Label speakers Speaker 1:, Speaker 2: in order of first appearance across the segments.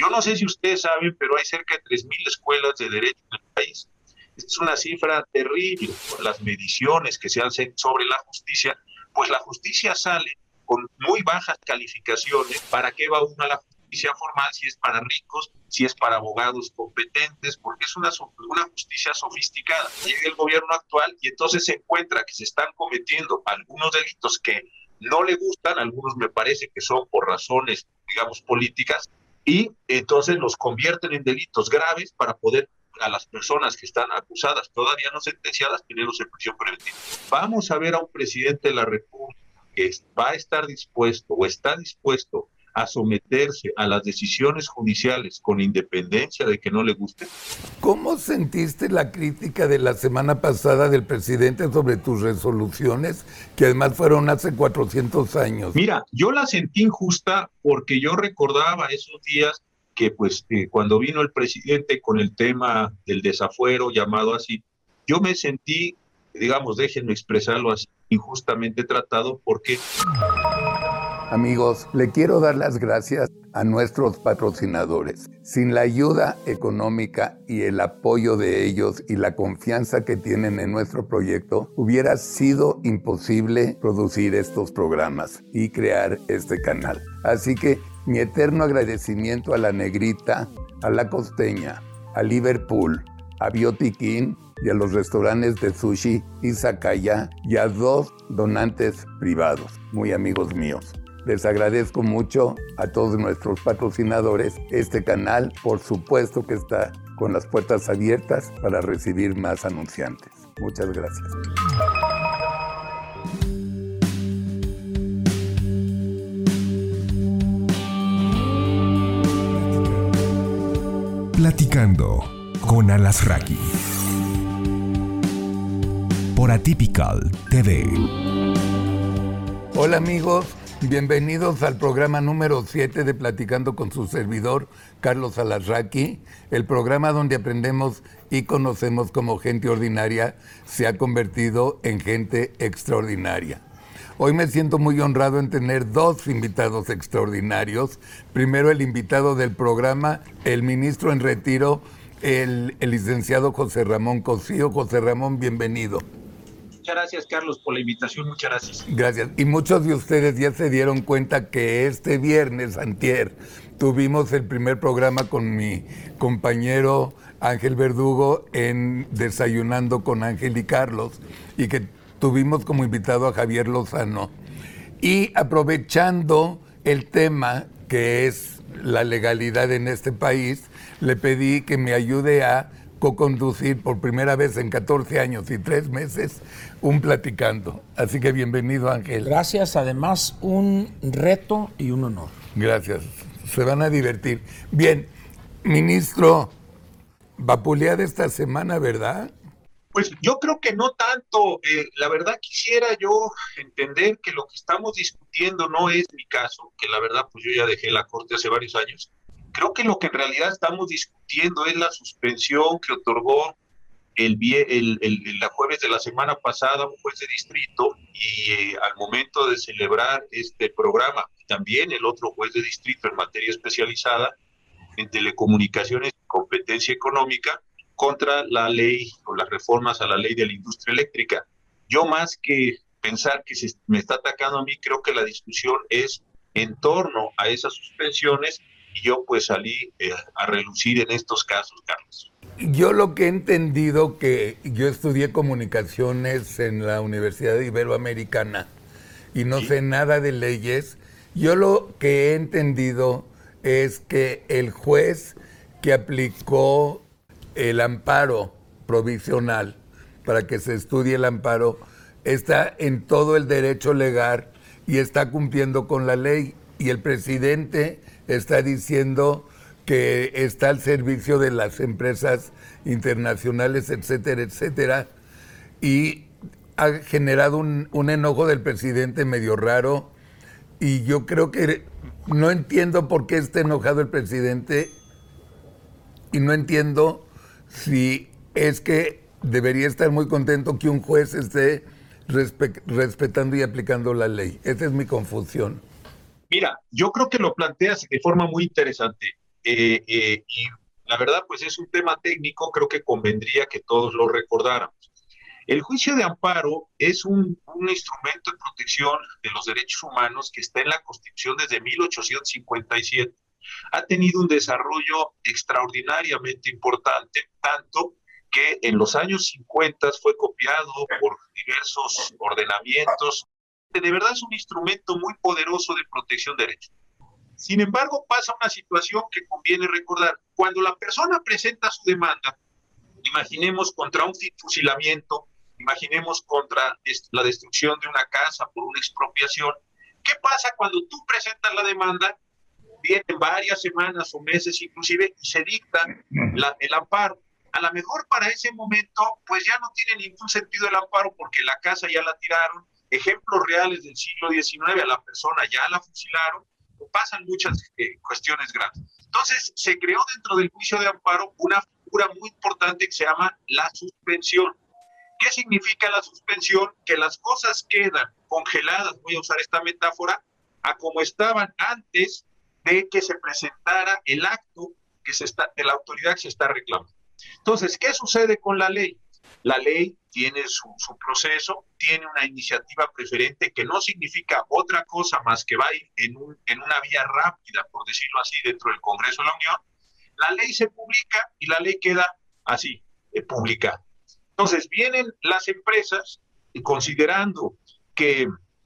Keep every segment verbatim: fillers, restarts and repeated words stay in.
Speaker 1: Yo no sé si ustedes saben, pero hay cerca de tres mil escuelas de derecho en el país. Esta es una cifra terrible. Por las mediciones que se hacen sobre la justicia, pues la justicia sale con muy bajas calificaciones. ¿Para qué va uno a la justicia formal si es para ricos, si es para abogados competentes? Porque es una, una justicia sofisticada. Llega el gobierno actual y entonces se encuentra que se están cometiendo algunos delitos que no le gustan, algunos me parece que son por razones, digamos, políticas, y entonces los convierten en delitos graves para poder a las personas que están acusadas, todavía no sentenciadas, tenerlos en prisión preventiva. Vamos a ver a un presidente de la República que va a estar dispuesto o está dispuesto a someterse a las decisiones judiciales con independencia de que no le guste.
Speaker 2: ¿Cómo sentiste la crítica de la semana pasada del presidente sobre tus resoluciones, que además fueron hace cuatrocientos años?
Speaker 1: Mira, yo la sentí injusta porque yo recordaba esos días que pues eh, cuando vino el presidente con el tema del desafuero, llamado así, yo me sentí, digamos, déjenme expresarlo así, injustamente tratado porque...
Speaker 2: Amigos, le quiero dar las gracias a nuestros patrocinadores. Sin la ayuda económica y el apoyo de ellos y la confianza que tienen en nuestro proyecto, hubiera sido imposible producir estos programas y crear este canal. Así que mi eterno agradecimiento a La Negrita, a La Costeña, a Liverpool, a Biotiquín y a los restaurantes de sushi Izakaya y a dos donantes privados, muy amigos míos. Les agradezco mucho a todos nuestros patrocinadores. Este canal, por supuesto que está con las puertas abiertas para recibir más anunciantes. Muchas gracias.
Speaker 3: Platicando con Alasraqui por Atypical T V.
Speaker 2: Hola amigos. Bienvenidos al programa número siete de Platicando con su servidor, Carlos Alasraqui, el programa donde aprendemos y conocemos cómo gente ordinaria se ha convertido en gente extraordinaria. Hoy me siento muy honrado en tener dos invitados extraordinarios. Primero el invitado del programa, el ministro en retiro, el, el licenciado José Ramón Cosío. José Ramón, bienvenido.
Speaker 1: Muchas gracias, Carlos, por la invitación. Muchas gracias.
Speaker 2: Gracias. Y muchos de ustedes ya se dieron cuenta que este viernes, antier, tuvimos el primer programa con mi compañero Ángel Verdugo en Desayunando con Ángel y Carlos, y que tuvimos como invitado a Javier Lozano. Y aprovechando el tema que es la legalidad en este país, le pedí que me ayude a co-conducir por primera vez en catorce años y tres meses un Platicando. Así que bienvenido, Ángel.
Speaker 4: Gracias, además un reto y un honor.
Speaker 2: Gracias, se van a divertir. Bien, ministro, vapuleada esta semana, ¿verdad?
Speaker 1: Pues yo creo que no tanto. Eh, la verdad quisiera yo entender que lo que estamos discutiendo no es mi caso, que la verdad pues yo ya dejé la corte hace varios años. Creo que lo que en realidad estamos discutiendo es la suspensión que otorgó el, el, el, el la jueves de la semana pasada un juez de distrito y eh, al momento de celebrar este programa, también el otro juez de distrito en materia especializada en telecomunicaciones y competencia económica contra la ley o las reformas a la ley de la industria eléctrica. Yo más que pensar que se me está atacando a mí, creo que la discusión es en torno a esas suspensiones. Y yo pues salí eh, a relucir en estos casos, Carlos.
Speaker 2: Yo lo que he entendido, que yo estudié comunicaciones en la Universidad Iberoamericana y no ¿Sí? sé nada de leyes, yo lo que he entendido es que el juez que aplicó el amparo provisional para que se estudie el amparo está en todo el derecho legal y está cumpliendo con la ley, y el presidente está diciendo que está al servicio de las empresas internacionales, etcétera, etcétera, y ha generado un, un enojo del presidente medio raro, y yo creo que no entiendo por qué está enojado el presidente, y no entiendo si es que debería estar muy contento que un juez esté respe- respetando y aplicando la ley. Esa es mi confusión.
Speaker 1: Mira, yo creo que lo planteas de forma muy interesante. eh, eh, y la verdad, pues es un tema técnico, creo que convendría que todos lo recordáramos. El juicio de amparo es un, un instrumento de protección de los derechos humanos que está en la Constitución desde mil ochocientos cincuenta y siete. Ha tenido un desarrollo extraordinariamente importante, tanto que en los años cincuenta fue copiado por diversos ordenamientos. De verdad es un instrumento muy poderoso de protección de derechos. Sin embargo, pasa una situación que conviene recordar. Cuando la persona presenta su demanda, imaginemos contra un fusilamiento, imaginemos contra la destrucción de una casa por una expropiación. ¿Qué pasa cuando tú presentas la demanda? Vienen varias semanas o meses inclusive y se dicta la, el amparo. A lo mejor para ese momento pues ya no tiene ningún sentido el amparo porque la casa ya la tiraron, ejemplos reales del siglo diecinueve, a la persona ya la fusilaron, pasan muchas eh, cuestiones graves. Entonces se creó dentro del juicio de amparo una figura muy importante que se llama la suspensión. ¿Qué significa la suspensión? Que las cosas quedan congeladas, voy a usar esta metáfora, a como estaban antes de que se presentara el acto que se está, de la autoridad que se está reclamando. Entonces, ¿qué sucede con la ley? La ley tiene su, su proceso, tiene una iniciativa preferente que no significa otra cosa más que va a ir en, un, en una vía rápida, por decirlo así, dentro del Congreso de la Unión. La ley se publica y la ley queda así, eh, publicada. Entonces, vienen las empresas y considerando que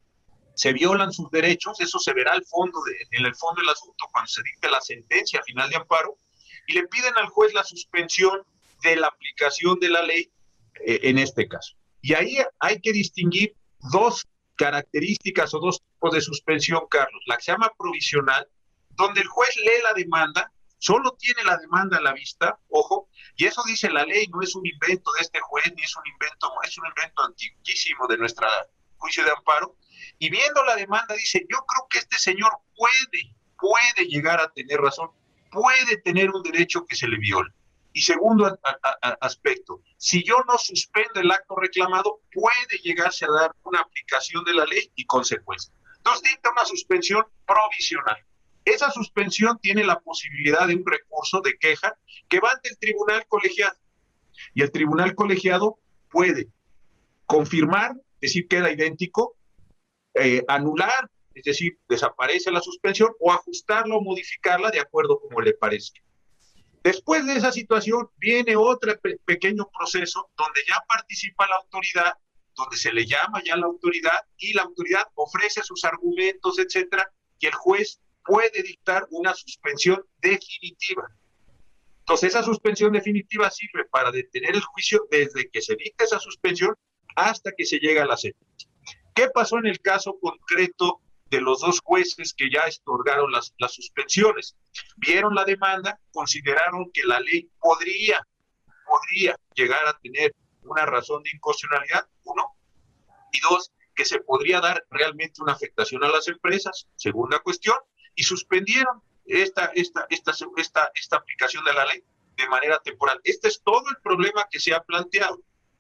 Speaker 1: se violan sus derechos, eso se verá al fondo de, en el fondo del asunto cuando se dicte la sentencia final de amparo, y le piden al juez la suspensión de la aplicación de la ley eh, en este caso. Y ahí hay que distinguir dos características o dos tipos de suspensión, Carlos. La que se llama provisional, donde el juez lee la demanda, solo tiene la demanda a la vista, ojo, y eso dice la ley, no es un invento de este juez, ni es un invento, es un invento antiquísimo de nuestro juicio de amparo, y viendo la demanda dice, yo creo que este señor puede, puede llegar a tener razón, puede tener un derecho que se le viola. Y segundo a, a, a aspecto, si yo no suspendo el acto reclamado, puede llegarse a dar una aplicación de la ley y consecuencias. Entonces dicta una suspensión provisional. Esa suspensión tiene la posibilidad de un recurso de queja que va ante el tribunal colegiado. Y el tribunal colegiado puede confirmar, es decir, queda idéntico, eh, anular, es decir, desaparece la suspensión, o ajustarla o modificarla de acuerdo como le parezca. Después de esa situación viene otro pe- pequeño proceso donde ya participa la autoridad, donde se le llama ya a la autoridad y la autoridad ofrece sus argumentos, etcétera, y el juez puede dictar una suspensión definitiva. Entonces, esa suspensión definitiva sirve para detener el juicio desde que se dicta esa suspensión hasta que se llega a la sentencia. ¿Qué pasó en el caso concreto de los dos jueces que ya otorgaron las, las suspensiones? Vieron la demanda, consideraron que la ley podría, podría llegar a tener una razón de inconstitucionalidad, uno, y dos, que se podría dar realmente una afectación a las empresas, segunda cuestión, y suspendieron esta, esta, esta, esta, esta aplicación de la ley de manera temporal. Este es todo el problema que se ha planteado.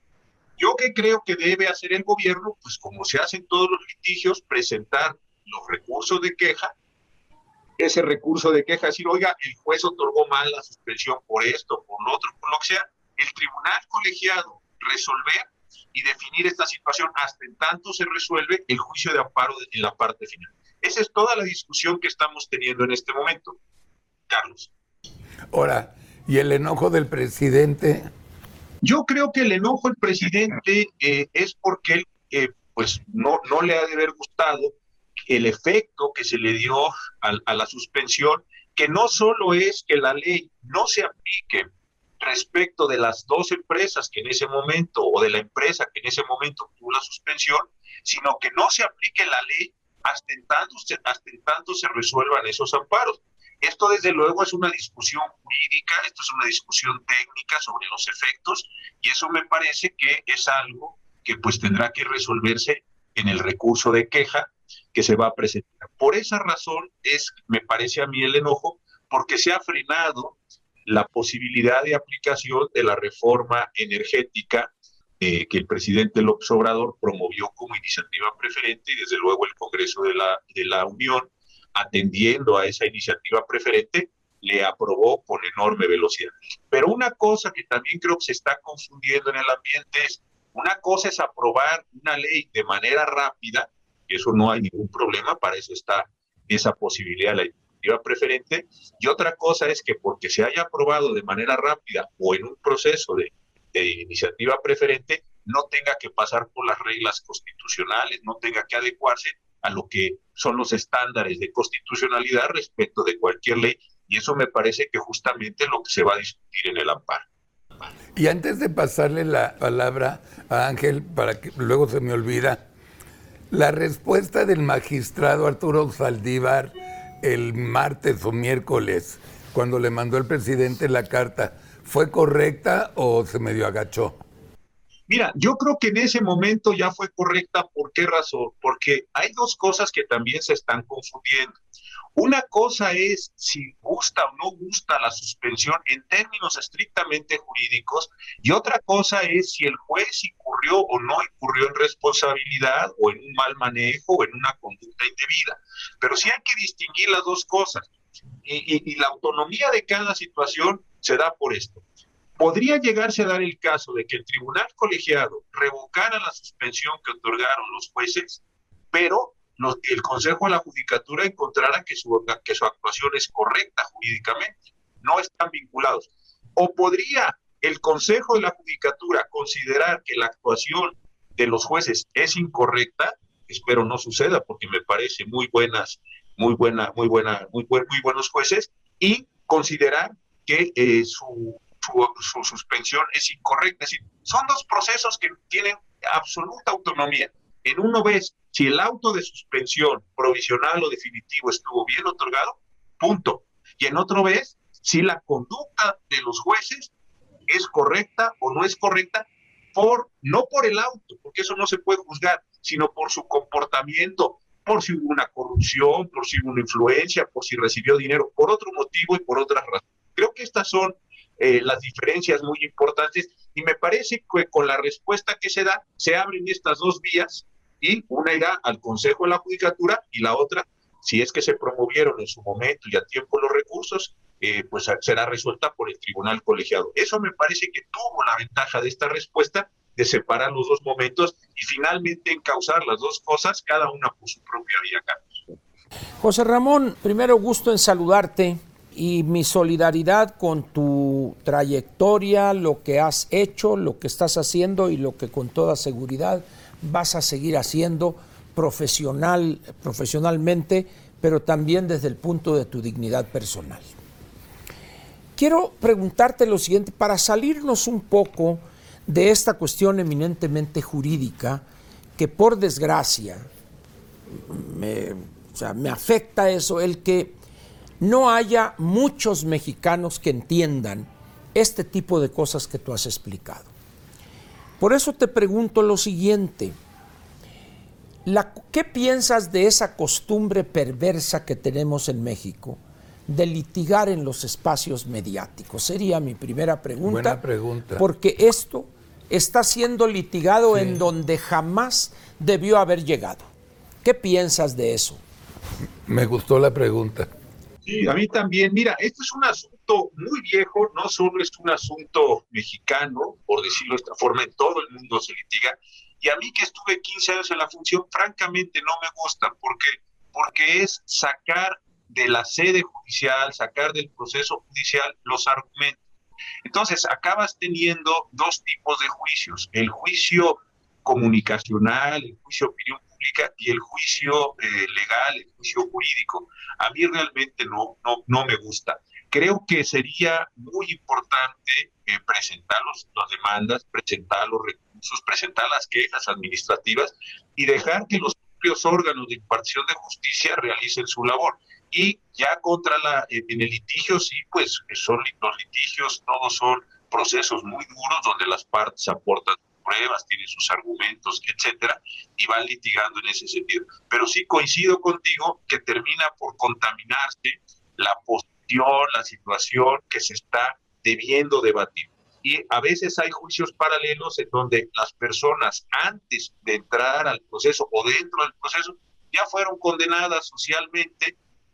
Speaker 1: Yo que creo que debe hacer el gobierno, pues como se hace en todos los litigios, presentar los recursos de queja, ese recurso de queja, decir, oiga, el juez otorgó mal la suspensión por esto, por lo otro, por lo que sea, el tribunal colegiado resolver y definir esta situación hasta en tanto se resuelve el juicio de amparo en la parte final. Esa es toda la discusión que estamos teniendo en este momento, Carlos.
Speaker 2: Ahora, ¿y el enojo del presidente?
Speaker 1: Yo creo que el enojo del presidente eh, es porque él eh, pues no, no le ha de haber gustado el efecto que se le dio a, a la suspensión, que no solo es que la ley no se aplique respecto de las dos empresas que en ese momento, o de la empresa que en ese momento tuvo la suspensión, sino que no se aplique la ley hasta en tanto se, hasta en tanto se resuelvan esos amparos. Esto desde luego es una discusión jurídica, esto es una discusión técnica sobre los efectos, y eso me parece que es algo que pues tendrá que resolverse en el recurso de queja que se va a presentar. Por esa razón es, me parece a mí el enojo, porque se ha frenado la posibilidad de aplicación de la reforma energética eh, que el presidente López Obrador promovió como iniciativa preferente, y desde luego el Congreso de la, de la Unión, atendiendo a esa iniciativa preferente, le aprobó con enorme velocidad. Pero una cosa que también creo que se está confundiendo en el ambiente es, una cosa es aprobar una ley de manera rápida, y eso no hay ningún problema, para eso está esa posibilidad de la iniciativa preferente, y otra cosa es que porque se haya aprobado de manera rápida o en un proceso de, de iniciativa preferente, no tenga que pasar por las reglas constitucionales, no tenga que adecuarse a lo que son los estándares de constitucionalidad respecto de cualquier ley, y eso me parece que justamente es lo que se va a discutir en el amparo.
Speaker 2: Y antes de pasarle la palabra a Ángel, para que luego se me olvida, la respuesta del magistrado Arturo Saldívar el martes o miércoles, cuando le mandó el presidente la carta, ¿fue correcta o se medio agachó?
Speaker 1: Mira, yo creo que en ese momento ya fue correcta. ¿Por qué razón? Porque hay dos cosas que también se están confundiendo. Una cosa es si gusta o no gusta la suspensión en términos estrictamente jurídicos, y otra cosa es si el juez incurrió o no incurrió en responsabilidad o en un mal manejo o en una conducta indebida. Pero sí hay que distinguir las dos cosas, y, y, y la autonomía de cada situación se da por esto. Podría llegarse a dar el caso de que el tribunal colegiado revocara la suspensión que otorgaron los jueces, pero los, el Consejo de la Judicatura encontrara que su, que su actuación es correcta jurídicamente. No están vinculados. O podría el Consejo de la Judicatura considerar que la actuación de los jueces es incorrecta, espero no suceda porque me parece muy buenas, muy buena, muy buena, muy, buen, muy buenos jueces, y considerar que eh, su Su, su suspensión es incorrecta. Es decir, son dos procesos que tienen absoluta autonomía. En uno ves si el auto de suspensión provisional o definitivo estuvo bien otorgado, punto. Y en otro ves si la conducta de los jueces es correcta o no es correcta, por, no por el auto, porque eso no se puede juzgar, sino por su comportamiento, por si hubo una corrupción, por si hubo una influencia, por si recibió dinero, por otro motivo y por otras razones. Creo que estas son Eh, las diferencias muy importantes, y me parece que con la respuesta que se da se abren estas dos vías, y una irá al Consejo de la Judicatura y la otra, si es que se promovieron en su momento y a tiempo los recursos, eh, pues será resuelta por el tribunal colegiado. Eso me parece que tuvo la ventaja de esta respuesta, de separar los dos momentos y finalmente encauzar las dos cosas, cada una por su propia vía, Carlos.
Speaker 4: José Ramón, primero gusto en saludarte y mi solidaridad con tu trayectoria, lo que has hecho, lo que estás haciendo y lo que con toda seguridad vas a seguir haciendo profesional, profesionalmente, pero también desde el punto de tu dignidad personal. Quiero preguntarte lo siguiente, para salirnos un poco de esta cuestión eminentemente jurídica, que por desgracia me, o sea, me afecta eso, el que no haya muchos mexicanos que entiendan este tipo de cosas que tú has explicado. Por eso te pregunto lo siguiente, la, ¿qué piensas de esa costumbre perversa que tenemos en México de litigar en los espacios mediáticos? Sería mi primera pregunta.
Speaker 2: Buena pregunta.
Speaker 4: Porque esto está siendo litigado
Speaker 2: sí.
Speaker 4: en donde jamás debió haber llegado. ¿Qué piensas de eso?
Speaker 2: Me gustó la pregunta.
Speaker 1: Sí, a mí también. Mira, esto es un asunto muy viejo, no solo es un asunto mexicano, por decirlo de esta forma, en todo el mundo se litiga, y a mí que estuve quince años en la función, francamente no me gusta, porque, porque es sacar de la sede judicial, sacar del proceso judicial los argumentos. Entonces, acabas teniendo dos tipos de juicios, el juicio comunicacional, el juicio de opinión pública y el juicio eh, legal, el juicio jurídico. A mí realmente no, no, no me gusta. Creo que sería muy importante eh, presentar los, las demandas, presentar los recursos, presentar las quejas administrativas y dejar que los propios órganos de impartición de justicia realicen su labor. Y ya contra la, en el litigio, sí, pues son los litigios, todos son procesos muy duros donde las partes aportan pruebas, tienen sus argumentos, etcétera, y van litigando en ese sentido. Pero sí coincido contigo que termina por contaminarse la posición, la situación que se está debiendo debatir. Y a veces hay juicios paralelos en donde las personas antes de entrar al proceso o dentro del proceso ya fueron condenadas socialmente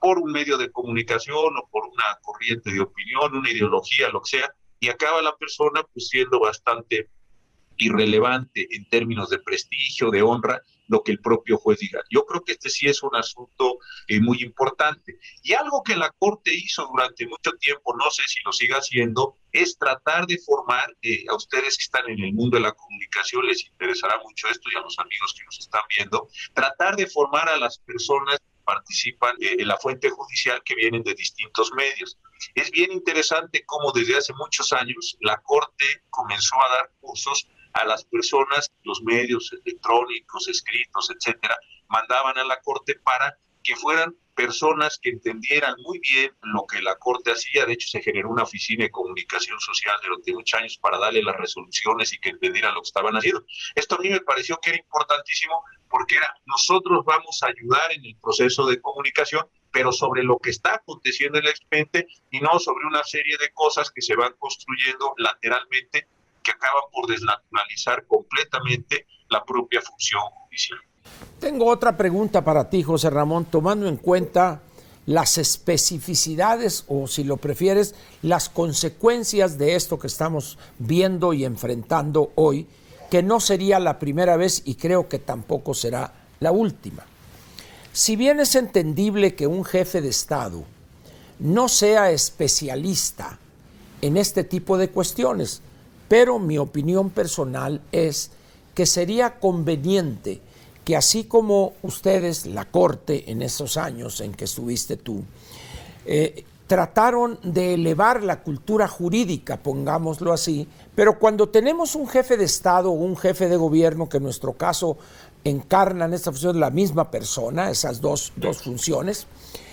Speaker 1: por un medio de comunicación o por una corriente de opinión, una ideología, lo que sea, y acaba la persona pues siendo bastante irrelevante en términos de prestigio, de honra, lo que el propio juez diga. Yo creo que este sí es un asunto eh, muy importante. Y algo que la Corte hizo durante mucho tiempo, no sé si lo siga haciendo, es tratar de formar, eh, a ustedes que están en el mundo de la comunicación les interesará mucho esto y a los amigos que nos están viendo, tratar de formar a las personas que participan eh, en la fuente judicial que vienen de distintos medios. Es bien interesante cómo desde hace muchos años la Corte comenzó a dar cursos a las personas, los medios electrónicos, escritos, etcétera, mandaban a la Corte para que fueran personas que entendieran muy bien lo que la Corte hacía. De hecho, se generó una oficina de comunicación social durante muchos años para darle las resoluciones y que entendieran lo que estaban haciendo. Esto a mí me pareció que era importantísimo porque era, nosotros vamos a ayudar en el proceso de comunicación, pero sobre lo que está aconteciendo en el expediente y no sobre una serie de cosas que se van construyendo lateralmente que acaban por desnaturalizar completamente la propia función judicial.
Speaker 4: Tengo otra pregunta para ti, José Ramón, tomando en cuenta las especificidades o, si lo prefieres, las consecuencias de esto que estamos viendo y enfrentando hoy, que no sería la primera vez y creo que tampoco será la última. Si bien es entendible que un jefe de Estado no sea especialista en este tipo de cuestiones, pero mi opinión personal es que sería conveniente que así como ustedes, la Corte, en esos años en que estuviste tú, eh, trataron de elevar la cultura jurídica, pongámoslo así, pero cuando tenemos un jefe de Estado o un jefe de gobierno, que en nuestro caso encarnan esta función la misma persona, esas dos, dos funciones,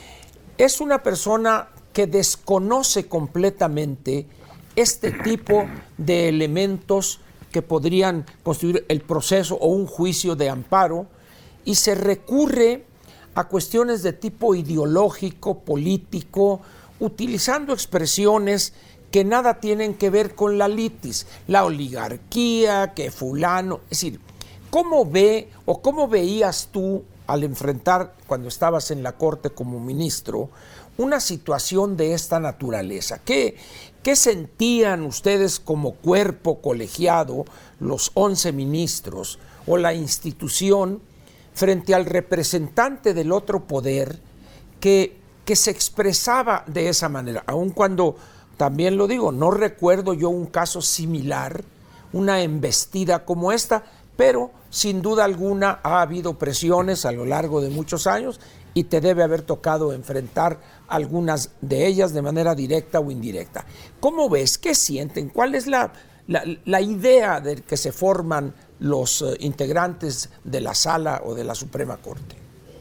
Speaker 4: es una persona que desconoce completamente este tipo de elementos que podrían constituir el proceso o un juicio de amparo, y se recurre a cuestiones de tipo ideológico, político, utilizando expresiones que nada tienen que ver con la litis, la oligarquía, que fulano, es decir, ¿cómo ve o cómo veías tú al enfrentar, cuando estabas en la Corte como ministro, una situación de esta naturaleza? ¿Qué, qué sentían ustedes como cuerpo colegiado, los once ministros o la institución, frente al representante del otro poder que, que se expresaba de esa manera? Aun cuando, también lo digo, no recuerdo yo un caso similar, una embestida como esta, pero sin duda alguna ha habido presiones a lo largo de muchos años y te debe haber tocado enfrentar algunas de ellas de manera directa o indirecta. ¿Cómo ves? ¿Qué sienten? ¿Cuál es la, la, la idea de que se forman los uh, integrantes de la Sala o de la Suprema Corte?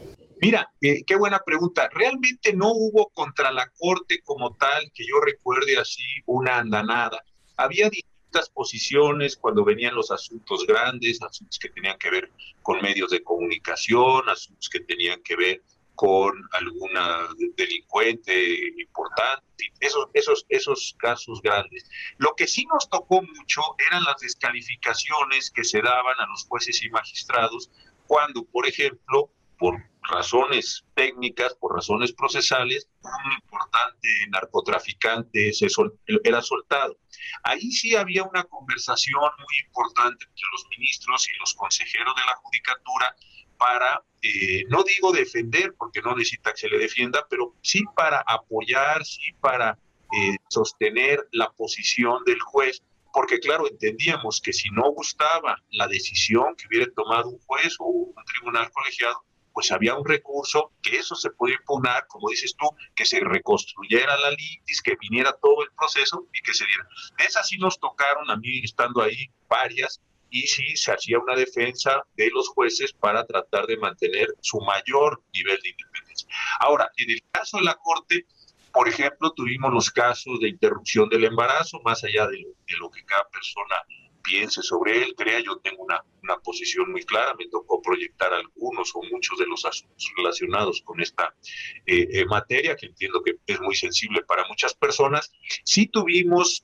Speaker 1: Mira, eh, qué buena pregunta. Realmente no hubo contra la Corte como tal, que yo recuerde así, una andanada. Había distintas posiciones cuando venían los asuntos grandes, asuntos que tenían que ver con medios de comunicación, asuntos que tenían que ver con alguna delincuente importante, esos, esos, esos casos grandes. Lo que sí nos tocó mucho eran las descalificaciones que se daban a los jueces y magistrados cuando, por ejemplo, por razones técnicas, por razones procesales, un importante narcotraficante se sol, era soltado. Ahí sí había una conversación muy importante entre los ministros y los consejeros de la Judicatura para, eh, no digo defender, porque no necesita que se le defienda, pero sí para apoyar, sí para eh, sostener la posición del juez, porque claro, entendíamos que si no gustaba la decisión que hubiera tomado un juez o un tribunal colegiado, pues había un recurso, que eso se podía impugnar, como dices tú, que se reconstruyera la litis, que viniera todo el proceso y que se diera. De esas sí nos tocaron, a mí estando ahí, varias, y sí se hacía una defensa de los jueces para tratar de mantener su mayor nivel de independencia. Ahora, en el caso de la Corte, por ejemplo, tuvimos los casos de interrupción del embarazo, más allá de lo, de lo que cada persona piense sobre él, crea, yo tengo una, una posición muy clara, me tocó proyectar algunos o muchos de los asuntos relacionados con esta eh, eh, materia, que entiendo que es muy sensible para muchas personas. Sí tuvimos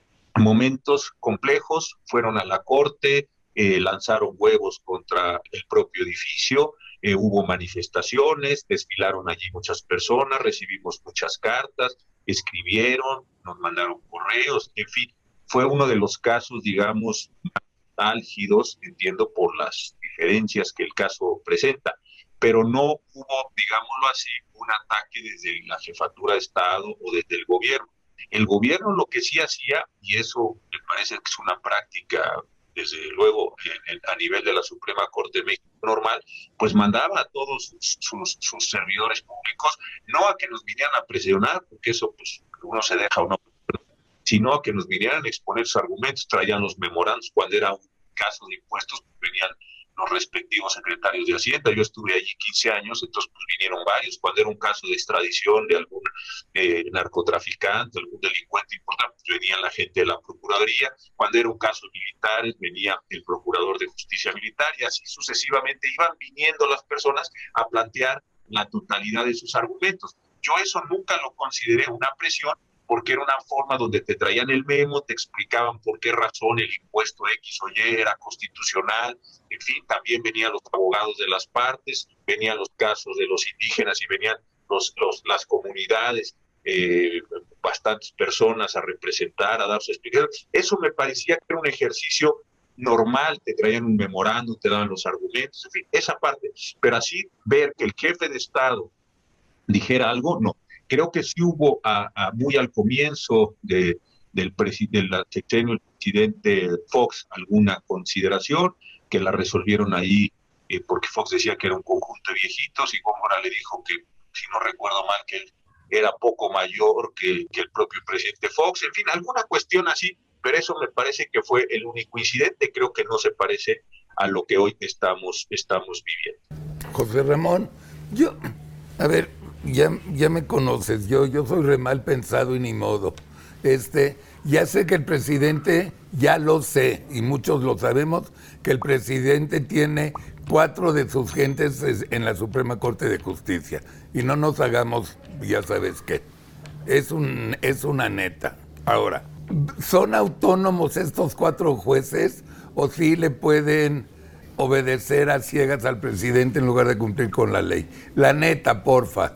Speaker 1: momentos complejos, fueron a la Corte, eh, lanzaron huevos contra el propio edificio, eh, hubo manifestaciones, desfilaron allí muchas personas, recibimos muchas cartas, escribieron, nos mandaron correos, en fin, fue uno de los casos, digamos, más álgidos, entiendo, por las diferencias que el caso presenta, pero no hubo, digámoslo así, un ataque desde la jefatura de Estado o desde el gobierno. El gobierno lo que sí hacía, y eso me parece que es una práctica, desde luego, en, en, a nivel de la Suprema Corte de México normal, pues mandaba a todos sus, sus, sus servidores públicos, no a que nos vinieran a presionar, porque eso pues uno se deja o no, sino a que nos vinieran a exponer sus argumentos, traían los memorandos, cuando era un caso de impuestos, pues venían los respectivos secretarios de Hacienda. Yo estuve allí quince años, entonces pues vinieron varios. Cuando era un caso de extradición de algún eh, narcotraficante, algún delincuente importante, pues venía la gente de la Procuraduría. Cuando era un caso militar, venía el Procurador de Justicia Militar, y así sucesivamente iban viniendo las personas a plantear la totalidad de sus argumentos. Yo eso nunca lo consideré una presión, porque era una forma donde te traían el memo, te explicaban por qué razón el impuesto X o Y era constitucional, en fin, también venían los abogados de las partes, venían los casos de los indígenas y venían los, los, las comunidades, eh, bastantes personas a representar, a dar su explicación. Eso me parecía que era un ejercicio normal, te traían un memorando, te daban los argumentos, en fin, esa parte. Pero así ver que el jefe de Estado dijera algo, no. Creo que sí hubo a, a muy al comienzo de, del, presi, del sexenio del presidente Fox alguna consideración, que la resolvieron ahí, eh, porque Fox decía que era un conjunto de viejitos, y Góngora le dijo que, si no recuerdo mal, que él era poco mayor que, que el propio presidente Fox, en fin, alguna cuestión así, pero eso me parece que fue el único incidente, creo que no se parece a lo que hoy estamos, estamos viviendo.
Speaker 2: José Ramón, yo, a ver, Ya, ya me conoces, yo, yo soy re mal pensado y ni modo. Este, ya sé que el presidente, ya lo sé, y muchos lo sabemos, que el presidente tiene cuatro de sus gentes en la Suprema Corte de Justicia. Y no nos hagamos, ya sabes qué, es, un, es una neta. Ahora, ¿son autónomos estos cuatro jueces o sí le pueden obedecer a ciegas al presidente en lugar de cumplir con la ley? La neta, porfa.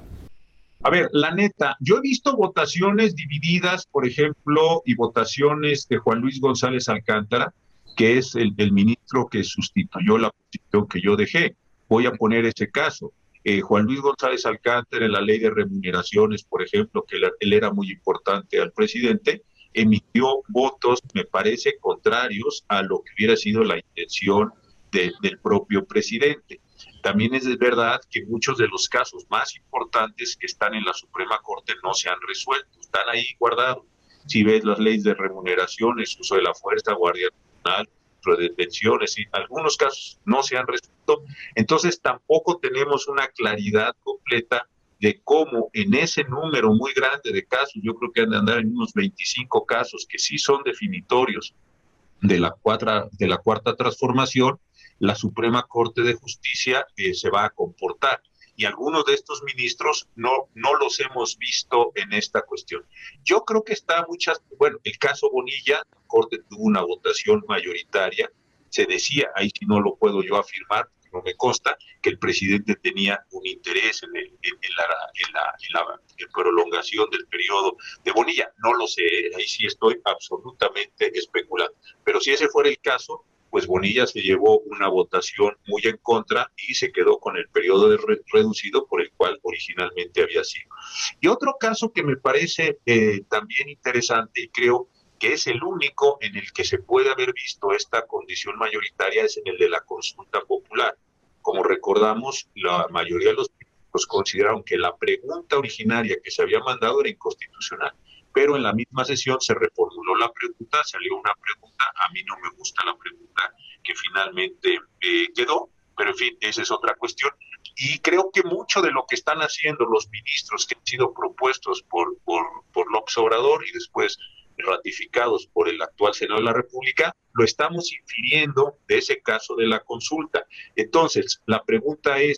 Speaker 1: A ver, la neta, yo he visto votaciones divididas, por ejemplo, y votaciones de Juan Luis González Alcántara, que es el, el ministro que sustituyó la posición que yo dejé. Voy a poner ese caso. Eh, Juan Luis González Alcántara, en la ley de remuneraciones, por ejemplo, que él, él era muy importante al presidente, emitió votos, me parece, contrarios a lo que hubiera sido la intención de, del propio presidente. También es verdad que muchos de los casos más importantes que están en la Suprema Corte no se han resuelto, están ahí guardados. Si ves las leyes de remuneraciones, uso de la fuerza, Guardia Nacional, detenciones, y algunos casos no se han resuelto, entonces tampoco tenemos una claridad completa de cómo en ese número muy grande de casos, yo creo que han de andar en unos veinticinco casos que sí son definitorios de la, cuarta, de la cuarta transformación, la Suprema Corte de Justicia eh, se va a comportar. Y algunos de estos ministros no, no los hemos visto en esta cuestión. Yo creo que está muchas, bueno, el caso Bonilla, la Corte tuvo una votación mayoritaria, se decía, ahí sí no lo puedo yo afirmar, no me consta, que el presidente tenía un interés en, el, en, en, la, en, la, en la en prolongación del periodo de Bonilla. No lo sé, ahí sí estoy absolutamente especulando. Pero si ese fuera el caso, pues Bonilla se llevó una votación muy en contra y se quedó con el periodo de re reducido por el cual originalmente había sido. Y otro caso que me parece eh, también interesante, y creo que es el único en el que se puede haber visto esta condición mayoritaria, es en el de la consulta popular. Como recordamos, la mayoría de los políticos consideraron que la pregunta originaria que se había mandado era inconstitucional, pero en la misma sesión se reformuló la pregunta, salió una pregunta, a mí no me gusta la pregunta que finalmente eh, quedó, pero en fin, esa es otra cuestión. Y creo que mucho de lo que están haciendo los ministros que han sido propuestos por, por, por López Obrador y después ratificados por el actual Senado de la República, lo estamos infiriendo de ese caso de la consulta. Entonces, la pregunta es,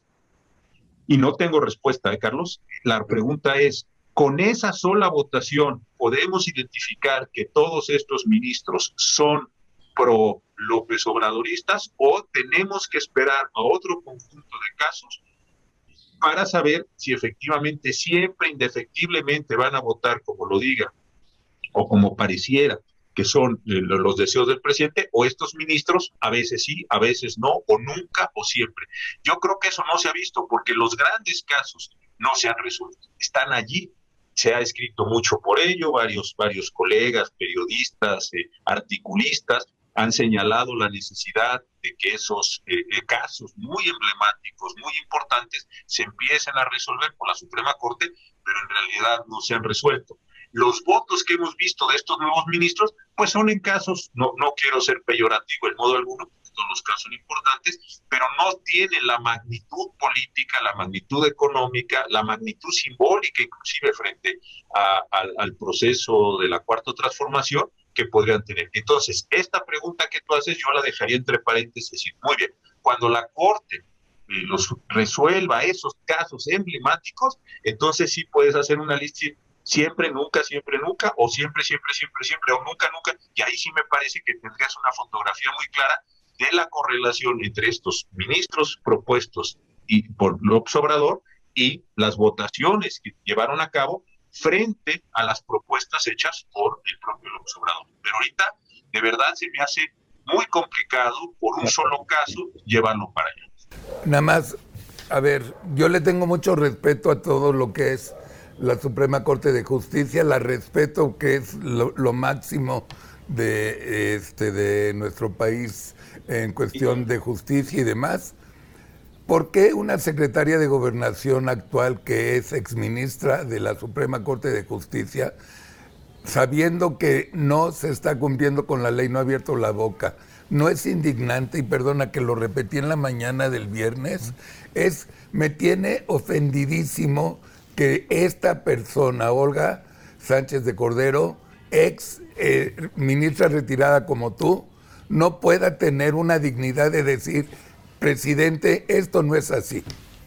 Speaker 1: y no tengo respuesta, ¿eh, Carlos? La pregunta es, ¿con esa sola votación podemos identificar que todos estos ministros son pro López Obradoristas, o tenemos que esperar a otro conjunto de casos para saber si efectivamente, siempre indefectiblemente van a votar como lo diga o como pareciera que son eh, los deseos del presidente, o estos ministros a veces sí, a veces no, o nunca, o siempre. Yo creo que eso no se ha visto, porque los grandes casos no se han resuelto. Están allí, se ha escrito mucho por ello, varios, varios colegas, periodistas, eh, articulistas, han señalado la necesidad de que esos eh, eh, casos muy emblemáticos, muy importantes, se empiecen a resolver por la Suprema Corte, pero en realidad no se han resuelto. Los votos que hemos visto de estos nuevos ministros, pues son en casos, no, no quiero ser peyorativo en modo alguno, porque todos los casos son importantes, pero no tienen la magnitud política, la magnitud económica, la magnitud simbólica, inclusive frente a, al, al proceso de la Cuarta Transformación, que podrían tener. Entonces, esta pregunta que tú haces, yo la dejaría entre paréntesis, decir, muy bien, cuando la Corte eh, los resuelva esos casos emblemáticos, entonces sí puedes hacer una lista siempre, nunca, siempre, nunca, o siempre, siempre, siempre, siempre, o nunca, nunca, y ahí sí me parece que tendrías una fotografía muy clara de la correlación entre estos ministros propuestos y por López Obrador y las votaciones que llevaron a cabo frente a las propuestas hechas por el propio López Obrador. Pero ahorita, de verdad, se me hace muy complicado por un solo caso llevarlo para allá.
Speaker 2: Nada más, a ver, yo le tengo mucho respeto a todo lo que es la Suprema Corte de Justicia, la respeto, que es lo, lo máximo de, este, de nuestro país en cuestión de justicia y demás. ¿Por qué una secretaria de Gobernación actual, que es exministra de la Suprema Corte de Justicia, sabiendo que no se está cumpliendo con la ley, no ha abierto la boca? No es indignante, y perdona que lo repetí en la mañana del viernes, es, me tiene ofendidísimo que esta persona, Olga Sánchez de Cordero, ex eh, ministra retirada como tú, no pueda tener una dignidad de decir, presidente, esto no es así.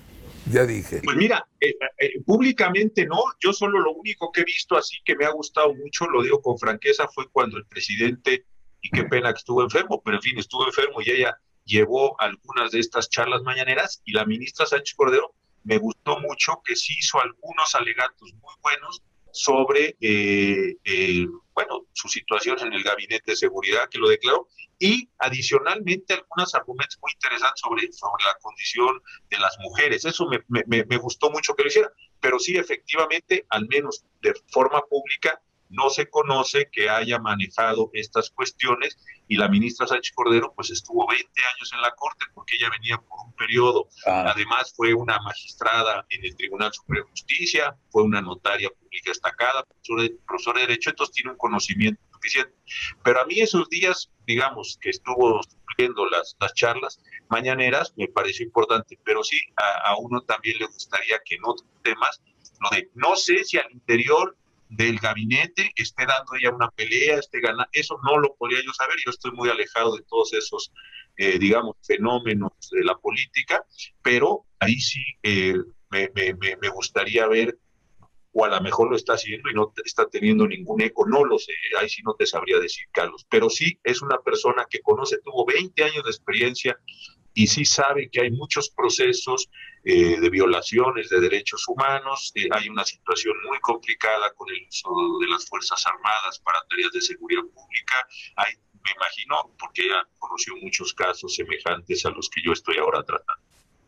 Speaker 2: Ya dije.
Speaker 1: Pues mira, eh, eh, públicamente no, yo solo lo único que he visto así que me ha gustado mucho, lo digo con franqueza, fue cuando el presidente, y qué pena que estuvo enfermo, pero en fin, estuvo enfermo y ella llevó algunas de estas charlas mañaneras, y la ministra Sánchez Cordero me gustó mucho que sí hizo algunos alegatos muy buenos sobre, eh, eh, bueno, su situación en el Gabinete de Seguridad, que lo declaró, y adicionalmente algunos argumentos muy interesantes sobre, sobre la condición de las mujeres. Eso me, me, me gustó mucho que lo hiciera, pero sí, efectivamente, al menos de forma pública, no se conoce que haya manejado estas cuestiones, y la ministra Sánchez Cordero pues estuvo veinte años en la Corte, porque ella venía por un periodo, ah. además fue una magistrada en el Tribunal Superior de Justicia, fue una notaria pública destacada, profesora de, profesora de Derecho, entonces tiene un conocimiento suficiente. Pero a mí esos días, digamos, que estuvo supliendo las, las charlas mañaneras, me pareció importante, pero sí, a, a uno también le gustaría que en otros temas, lo de, no sé si al interior del gabinete esté dando ella una pelea, esté ganando, eso no lo podría yo saber, yo estoy muy alejado de todos esos, eh, digamos, fenómenos de la política, pero ahí sí eh, me, me, me gustaría ver, o a lo mejor lo está haciendo y no está teniendo ningún eco, no lo sé, ahí sí no te sabría decir, Carlos, pero sí es una persona que conoce, tuvo veinte años de experiencia, y sí sabe que hay muchos procesos eh, de violaciones de derechos humanos, eh, hay una situación muy complicada con el uso de las Fuerzas Armadas para tareas de seguridad pública, hay, me imagino, porque ella conoció muchos casos semejantes a los que yo estoy ahora tratando.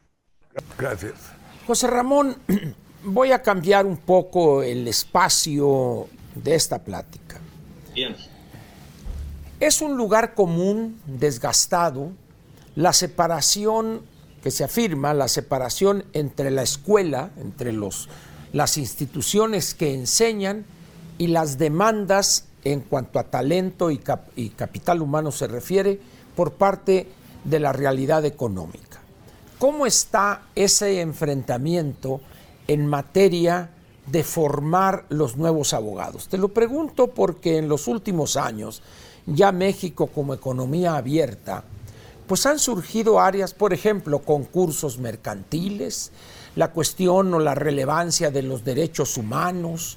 Speaker 2: Gracias.
Speaker 4: José Ramón, voy a cambiar un poco el espacio de esta plática.
Speaker 1: Bien.
Speaker 4: Es un lugar común, desgastado, la separación que se afirma, la separación entre la escuela, entre los, las instituciones que enseñan y las demandas en cuanto a talento y, cap, y capital humano se refiere por parte de la realidad económica. ¿Cómo está ese enfrentamiento en materia de formar los nuevos abogados? Te lo pregunto porque en los últimos años ya México, como economía abierta, pues han surgido áreas, por ejemplo, concursos mercantiles, la cuestión o la relevancia de los derechos humanos,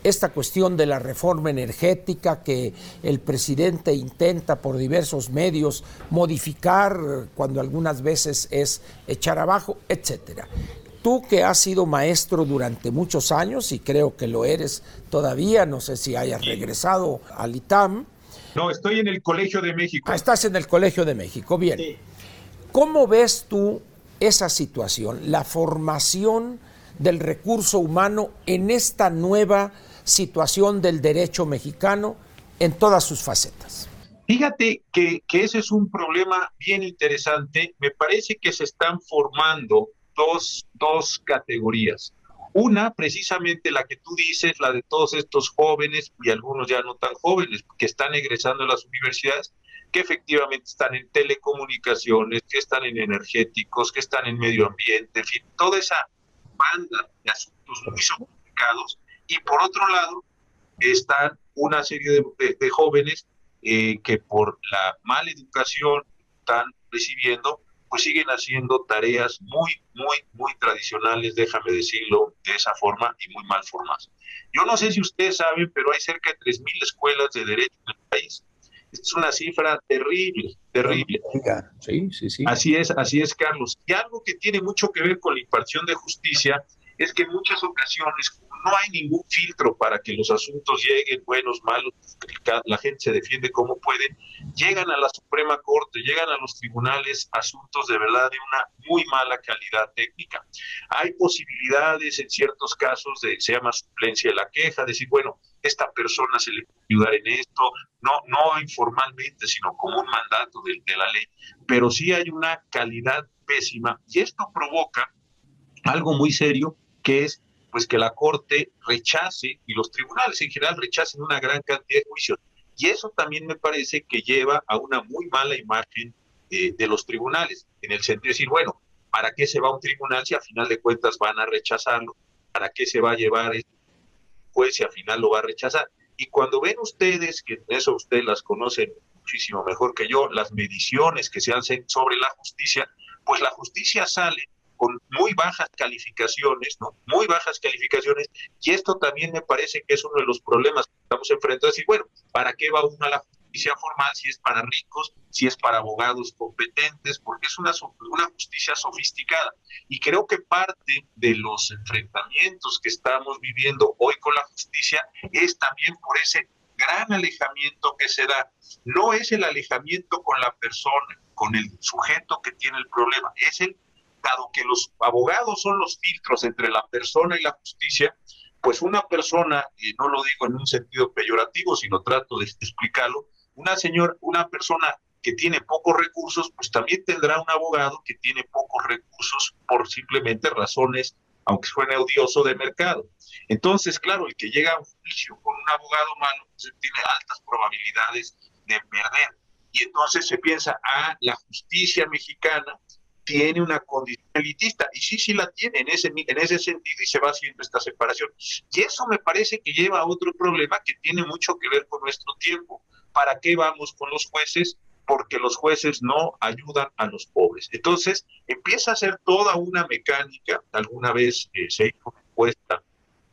Speaker 4: esta cuestión de la reforma energética que el presidente intenta por diversos medios modificar cuando algunas veces es echar abajo, etcétera. Tú que has sido maestro durante muchos años y creo que lo eres todavía, no sé si hayas regresado al I T A M.
Speaker 1: No, estoy en el Colegio de México.
Speaker 4: Ah, estás en el Colegio de México, bien. Sí. ¿Cómo ves tú esa situación, la formación del recurso humano en esta nueva situación del derecho mexicano en todas sus facetas?
Speaker 1: Fíjate que, que ese es un problema bien interesante. Me parece que se están formando dos, dos categorías. Una, precisamente la que tú dices, la de todos estos jóvenes, y algunos ya no tan jóvenes, que están egresando a las universidades, que efectivamente están en telecomunicaciones, que están en energéticos, que están en medio ambiente, en fin, toda esa banda de asuntos muy sofisticados. Y por otro lado, están una serie de, de, de jóvenes eh, que por la mala educación que están recibiendo, pues siguen haciendo tareas muy, muy, muy tradicionales, déjame decirlo de esa forma, y muy mal formadas. Yo no sé si ustedes saben, pero hay cerca de tres mil escuelas de derecho en el país. Es una cifra terrible, terrible.
Speaker 4: Sí, sí, sí.
Speaker 1: Así es, así es, Carlos. Y algo que tiene mucho que ver con la impartición de justicia es que en muchas ocasiones, como no hay ningún filtro para que los asuntos lleguen, buenos, malos, la gente se defiende como puede, llegan a la Suprema Corte, llegan a los tribunales asuntos de verdad de una muy mala calidad técnica. Hay posibilidades en ciertos casos de, se llama suplencia de la queja, decir, bueno, esta persona se le puede ayudar en esto, no, no informalmente, sino como un mandato de, de la ley, pero sí hay una calidad pésima, y esto provoca algo muy serio, que es pues que la Corte rechace, y los tribunales en general rechacen una gran cantidad de juicios, y eso también me parece que lleva a una muy mala imagen eh, de los tribunales, en el sentido de decir, bueno, ¿para qué se va a un tribunal si a final de cuentas van a rechazarlo? ¿Para qué se va a llevar este juez si al final lo va a rechazar? Y cuando ven ustedes, que eso ustedes las conocen muchísimo mejor que yo, las mediciones que se hacen sobre la justicia, pues la justicia sale con muy bajas calificaciones, ¿no? Muy bajas calificaciones, y esto también me parece que es uno de los problemas que estamos enfrentando. Es decir, bueno, ¿para qué va uno a la justicia formal si es para ricos, si es para abogados competentes? Porque es una, una justicia sofisticada. Y creo que parte de los enfrentamientos que estamos viviendo hoy con la justicia es también por ese gran alejamiento que se da. No es el alejamiento con la persona, con el sujeto que tiene el problema, es el dado que los abogados son los filtros entre la persona y la justicia, pues una persona, y no lo digo en un sentido peyorativo, sino trato de explicarlo, una señora, una persona que tiene pocos recursos, pues también tendrá un abogado que tiene pocos recursos por simplemente razones, aunque suene odioso, de mercado. Entonces, claro, el que llega a un juicio con un abogado malo, pues tiene altas probabilidades de perder. Y entonces se piensa, ah, la justicia mexicana tiene una condición elitista, y sí, sí la tiene en ese, en ese sentido, y se va haciendo esta separación. Y eso me parece que lleva a otro problema que tiene mucho que ver con nuestro tiempo. ¿Para qué vamos con los jueces? Porque los jueces no ayudan a los pobres. Entonces, empieza a ser toda una mecánica. Alguna vez eh, se hizo una encuesta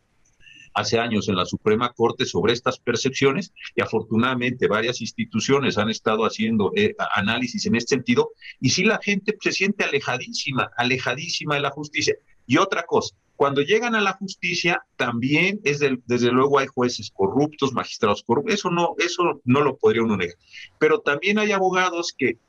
Speaker 1: hace años en la Suprema Corte sobre estas percepciones, y afortunadamente varias instituciones han estado haciendo eh, análisis en este sentido, y sí la gente se siente alejadísima, alejadísima de la justicia. Y otra cosa, cuando llegan a la justicia, también es del, desde luego hay jueces corruptos, magistrados corruptos, eso no, eso no lo podría uno negar, pero también hay abogados que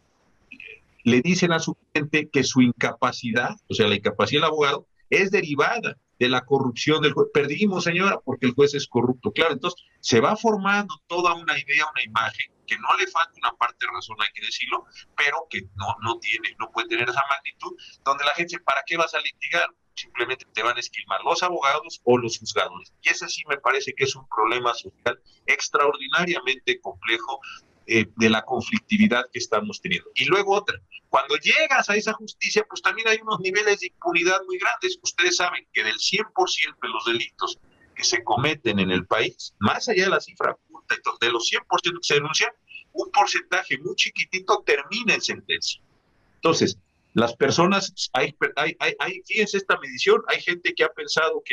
Speaker 1: le dicen a su gente que su incapacidad, o sea, la incapacidad del abogado, es derivada de la corrupción del juez. Perdimos, señora, porque el juez es corrupto. Claro, entonces se va formando toda una idea, una imagen, que no le falta una parte de razón, hay que decirlo, pero que no, no tiene, no puede tener esa magnitud, donde la gente, ¿para qué vas a litigar? Simplemente te van a esquilmar los abogados o los juzgadores. Y ese sí me parece que es un problema social extraordinariamente complejo, eh, de la conflictividad que estamos teniendo. Y luego otra, cuando llegas a esa justicia, pues también hay unos niveles de impunidad muy grandes. Ustedes saben que del cien por ciento de los delitos que se cometen en el país, más allá de la cifra de los cien por ciento que se denuncian, un porcentaje muy chiquitito termina en sentencia. Entonces, las personas, hay, hay, hay, hay, fíjense esta medición, hay gente que ha pensado que el,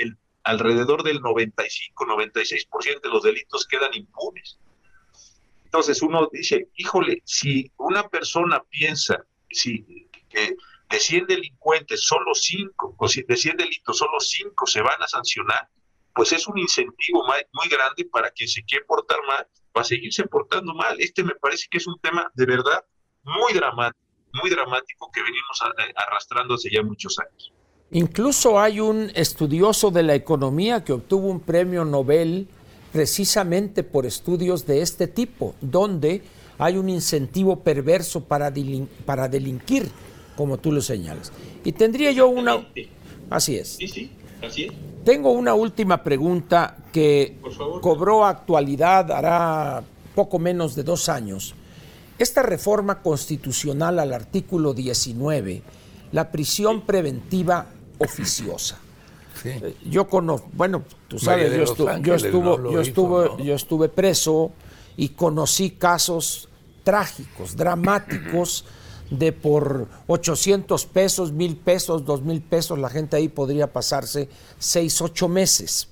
Speaker 1: alrededor del noventa y cinco, noventa y seis por ciento de los delitos quedan impunes. Entonces uno dice, híjole, si una persona piensa si, que de cien delincuentes solo cinco, o si de cien delitos solo cinco se van a sancionar, pues es un incentivo muy grande para quien se quiere portar mal, va a seguirse portando mal. Este me parece que es un tema de verdad muy dramático, muy dramático que venimos arrastrando hace ya muchos años.
Speaker 4: Incluso hay un estudioso de la economía que obtuvo un premio Nobel precisamente por estudios de este tipo, donde hay un incentivo perverso para, delin- para delinquir, como tú lo señalas. Y tendría yo una... Así es.
Speaker 1: Sí, sí, así es.
Speaker 4: Tengo una última pregunta que cobró actualidad hará poco menos de dos años. Esta reforma constitucional al artículo diecinueve, la prisión preventiva oficiosa. Sí. Yo conozco, bueno, tú sabes, yo, estu Ángeles, yo, estuvo, no yo, estuve, hizo, ¿no? yo estuve preso y conocí casos trágicos, dramáticos, de por ochocientos pesos, mil pesos, dos mil pesos, la gente ahí podría pasarse seis, ocho meses.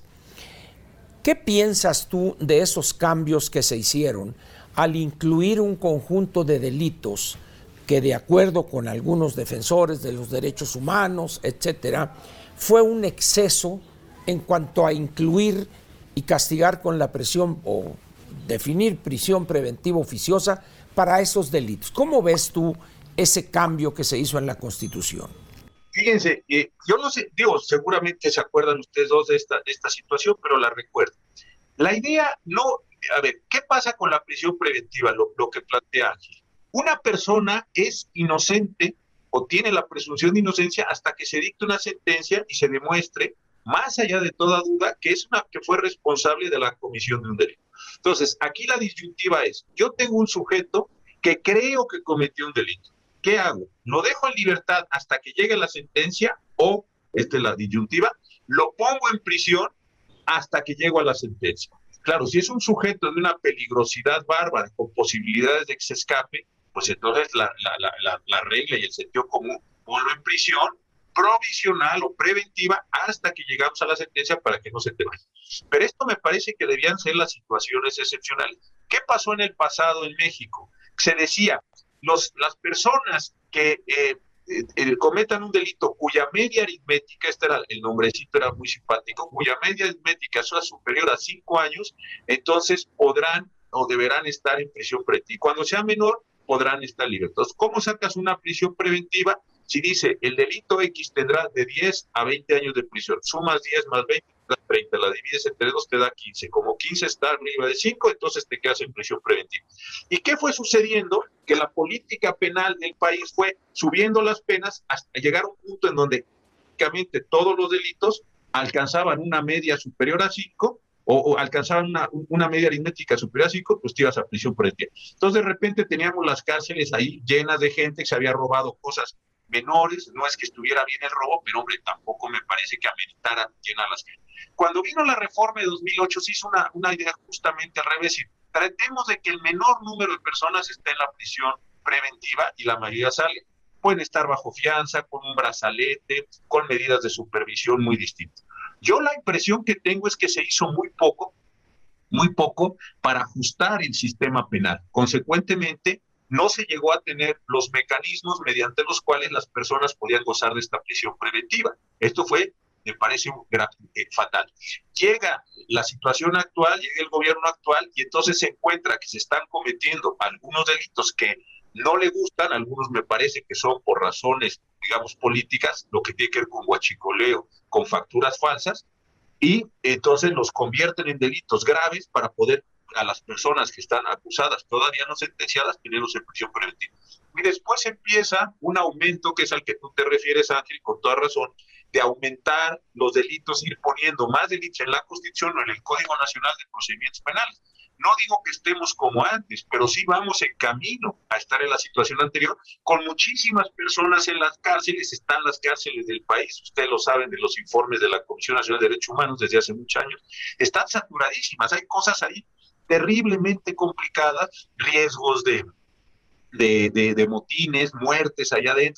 Speaker 4: ¿Qué piensas tú de esos cambios que se hicieron al incluir un conjunto de delitos que, de acuerdo con algunos defensores de los derechos humanos, etcétera, fue un exceso en cuanto a incluir y castigar con la prisión o definir prisión preventiva oficiosa para esos delitos? ¿Cómo ves tú ese cambio que se hizo en la Constitución?
Speaker 1: Fíjense, eh, yo no sé, digo, seguramente se acuerdan ustedes dos de esta, de esta situación, pero la recuerdo. La idea no, a ver, ¿qué pasa con la prisión preventiva? Lo, lo que plantea Ángel. Una persona es inocente o tiene la presunción de inocencia hasta que se dicte una sentencia y se demuestre, más allá de toda duda, que es una que fue responsable de la comisión de un delito. Entonces, aquí la disyuntiva es, yo tengo un sujeto que creo que cometió un delito. ¿Qué hago? ¿Lo dejo en libertad hasta que llegue la sentencia o, esta es la disyuntiva, lo pongo en prisión hasta que llego a la sentencia? Claro, si es un sujeto de una peligrosidad bárbara con posibilidades de que se escape, pues entonces la, la, la, la, la regla y el sentido común, ponlo en prisión provisional o preventiva hasta que llegamos a la sentencia para que no se te vaya. Pero esto me parece que debían ser las situaciones excepcionales. ¿Qué pasó en el pasado en México? Se decía, los, las personas que eh, eh, cometan un delito cuya media aritmética, este era el nombrecito, era muy simpático, cuya media aritmética sea superior a cinco años, entonces podrán o deberán estar en prisión preventiva. Cuando sea menor, podrán estar libres. Entonces, ¿cómo sacas una prisión preventiva? Si dice, el delito X tendrá de diez a veinte años de prisión, sumas diez más veinte, te da treinta, la divides entre dos, te da quince. Como quince está arriba de cinco, entonces te quedas en prisión preventiva. ¿Y qué fue sucediendo? Que la política penal del país fue subiendo las penas hasta llegar a un punto en donde prácticamente todos los delitos alcanzaban una media superior a cinco, o, o alcanzaban una, una media aritmética superior a cinco, pues te ibas a prisión preventiva. Entonces, de repente teníamos las cárceles ahí llenas de gente que se había robado cosas menores. No es que estuviera bien el robo, pero hombre, tampoco me parece que ameritara llenar las calles. Cuando vino la reforma de dos mil ocho se hizo una, una idea justamente al revés, y tratemos de que el menor número de personas esté en la prisión preventiva y la mayoría sale. Pueden estar bajo fianza, con un brazalete, con medidas de supervisión muy distintas. Yo la impresión que tengo es que se hizo muy poco, muy poco para ajustar el sistema penal. Consecuentemente, no se llegó a tener los mecanismos mediante los cuales las personas podían gozar de esta prisión preventiva. Esto fue, me parece, un gran, eh, fatal. Llega la situación actual, llega el gobierno actual y entonces se encuentra que se están cometiendo algunos delitos que no le gustan, algunos me parece que son por razones, digamos, políticas, lo que tiene que ver con huachicoleo, con facturas falsas, y entonces los convierten en delitos graves para poder a las personas que están acusadas, todavía no sentenciadas, tenerlos en prisión preventiva. Y después empieza un aumento, que es al que tú te refieres, Ángel, con toda razón, de aumentar los delitos, ir poniendo más delitos en la Constitución o en el Código Nacional de Procedimientos Penales. No digo que estemos como antes, pero sí vamos en camino a estar en la situación anterior, con muchísimas personas en las cárceles. Están las cárceles del país, ustedes lo saben de los informes de la Comisión Nacional de Derechos Humanos desde hace muchos años, están saturadísimas, hay cosas ahí terriblemente complicadas, riesgos de, de, de, de motines, muertes allá adentro.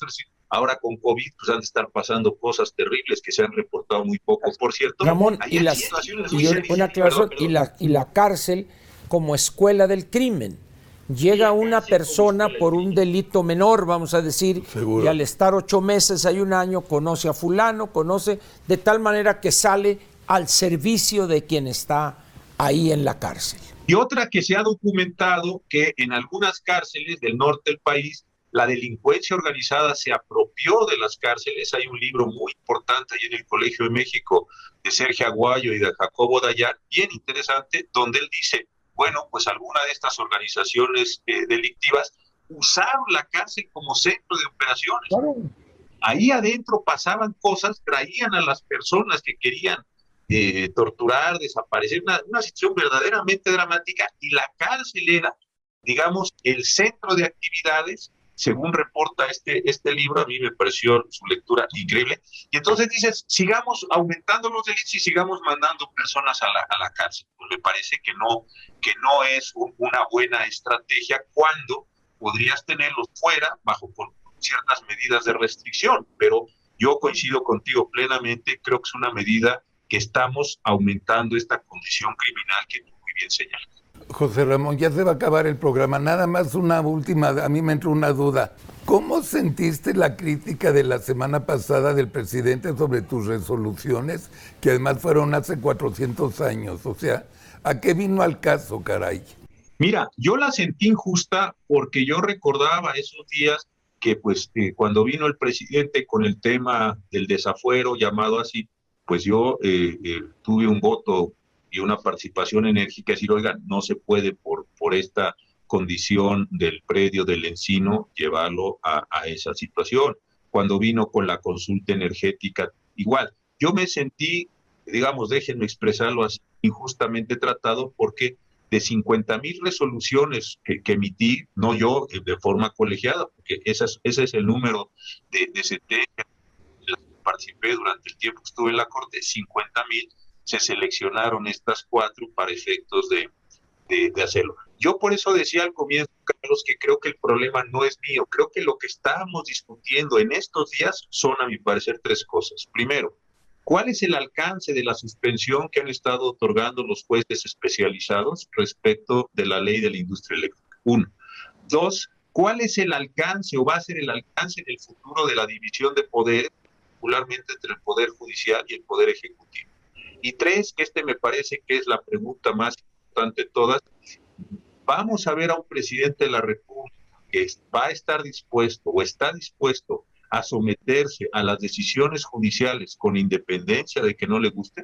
Speaker 1: Ahora con COVID pues han de estar pasando cosas terribles que se han reportado muy poco. Por cierto,
Speaker 4: Ramón,
Speaker 1: hay
Speaker 4: y, las,
Speaker 1: situaciones
Speaker 4: y
Speaker 1: muy
Speaker 4: una
Speaker 1: serias.
Speaker 4: aclaración,
Speaker 1: Perdón, perdón.
Speaker 4: y la, y la cárcel como escuela del crimen. Llega una persona por un delito menor, vamos a decir,
Speaker 2: Seguro.
Speaker 4: y al estar ocho meses, hay un año, conoce a fulano, conoce, de tal manera que sale al servicio de quien está ahí en la cárcel.
Speaker 1: Y otra que se ha documentado que en algunas cárceles del norte del país la delincuencia organizada se apropió de las cárceles. Hay un libro muy importante ahí en el Colegio de México de Sergio Aguayo y de Jacobo Dayan, bien interesante, donde él dice, bueno, pues alguna de estas organizaciones eh, delictivas usaron la cárcel como centro de operaciones. Claro. Ahí adentro pasaban cosas, traían a las personas que querían eh, torturar, desaparecer, una, una situación verdaderamente dramática, y la cárcel era, digamos, el centro de actividades, según reporta este, este libro. A mí me pareció su lectura increíble. Y entonces dices, sigamos aumentando los delitos y sigamos mandando personas a la, a la cárcel. Pues me parece que no, que no es un, una buena estrategia cuando podrías tenerlos fuera bajo con ciertas medidas de restricción. Pero yo coincido contigo plenamente, creo que es una medida que estamos aumentando esta condición criminal que tú muy bien señalas.
Speaker 2: José Ramón, ya se va a acabar el programa. Nada más una última, a mí me entró una duda. ¿Cómo sentiste la crítica de la semana pasada del presidente sobre tus resoluciones, que además fueron hace cuatrocientos años? O sea, ¿a qué vino al caso, caray?
Speaker 1: Mira, yo la sentí injusta porque yo recordaba esos días que pues eh, cuando vino el presidente con el tema del desafuero, llamado así, pues yo eh, eh, tuve un voto y una participación enérgica, decir, oigan, no se puede por, por esta condición del predio del Encino llevarlo a, a esa situación. Cuando vino con la consulta energética, igual, yo me sentí, digamos, déjenme expresarlo así, injustamente tratado, porque de cincuenta mil resoluciones que, que emití, no yo, de forma colegiada, porque esa es, ese es el número de, de sentencias en las que participé durante el tiempo que estuve en la Corte, cincuenta mil, se seleccionaron estas cuatro para efectos de, de, de hacerlo. Yo por eso decía al comienzo, Carlos, que creo que el problema no es mío. Creo que lo que estábamos discutiendo en estos días son, a mi parecer, tres cosas. Primero, ¿cuál es el alcance de la suspensión que han estado otorgando los jueces especializados respecto de la ley de la industria eléctrica? Uno. Dos, ¿cuál es el alcance o va a ser el alcance en el futuro de la división de poderes, particularmente entre el Poder Judicial y el Poder Ejecutivo? Y tres, que este me parece que es la pregunta más importante de todas, vamos a ver a un presidente de la República que va a estar dispuesto o está dispuesto a someterse a las decisiones judiciales con independencia de que no le guste,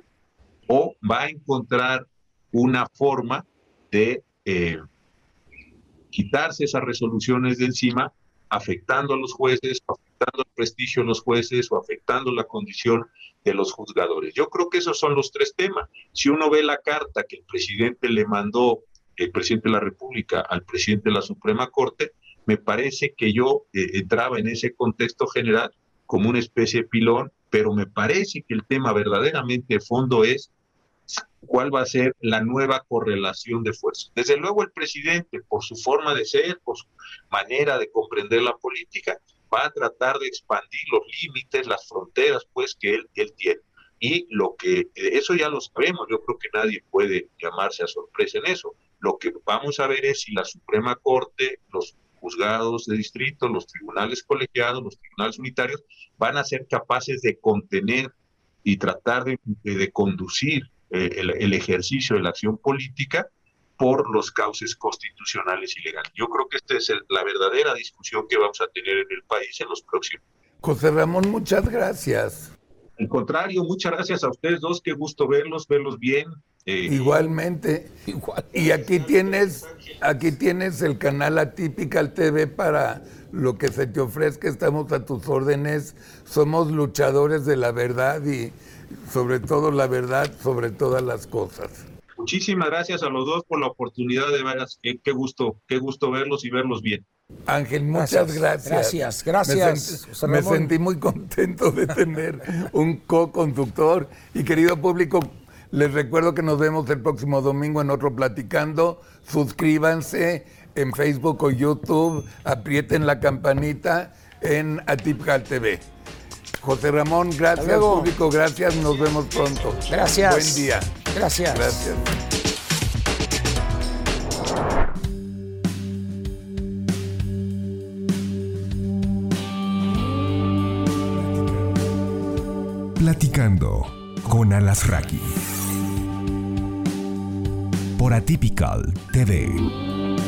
Speaker 1: o va a encontrar una forma de eh, quitarse esas resoluciones de encima, afectando a los jueces, afectando el prestigio de los jueces o afectando la condición de los juzgadores. Yo creo que esos son los tres temas. Si uno ve la carta que el presidente le mandó, el presidente de la República, al presidente de la Suprema Corte, me parece que yo eh, entraba en ese contexto general como una especie de pilón, pero me parece que el tema verdaderamente de fondo es cuál va a ser la nueva correlación de fuerzas. Desde luego el presidente, por su forma de ser, por su manera de comprender la política, va a tratar de expandir los límites, las fronteras, pues, que él, él tiene. Y lo que, eso ya lo sabemos, yo creo que nadie puede llamarse a sorpresa en eso. Lo que vamos a ver es si la Suprema Corte, los juzgados de distrito, los tribunales colegiados, los tribunales unitarios, van a ser capaces de contener y tratar de, de, de conducir eh, el, el ejercicio de la acción política por los cauces constitucionales y legales. Yo creo que esta es el, la verdadera discusión que vamos a tener en el país en los próximos.
Speaker 2: José Ramón, muchas gracias.
Speaker 1: Al contrario, muchas gracias a ustedes dos, qué gusto verlos, verlos bien. Eh,
Speaker 2: Igualmente. Igual. Y aquí tienes, aquí tienes el canal Atypical T V para lo que se te ofrezca, estamos a tus órdenes, somos luchadores de la verdad y sobre todo la verdad sobre todas las cosas.
Speaker 1: Muchísimas gracias a los dos por la oportunidad, de veras, qué, qué gusto, qué gusto verlos y verlos bien.
Speaker 2: Ángel, muchas gracias.
Speaker 4: Gracias, gracias.
Speaker 2: Me, sent, me sentí muy contento de tener un co-conductor. Y querido público, les recuerdo que nos vemos el próximo domingo en otro Platicando. Suscríbanse en Facebook o YouTube, aprieten la campanita. en Atypical T V. José Ramón, gracias, público, gracias, nos vemos pronto.
Speaker 4: Gracias.
Speaker 2: Buen día.
Speaker 4: Gracias.
Speaker 2: Gracias.
Speaker 3: Platicando con Alasraqui por Atypical T V.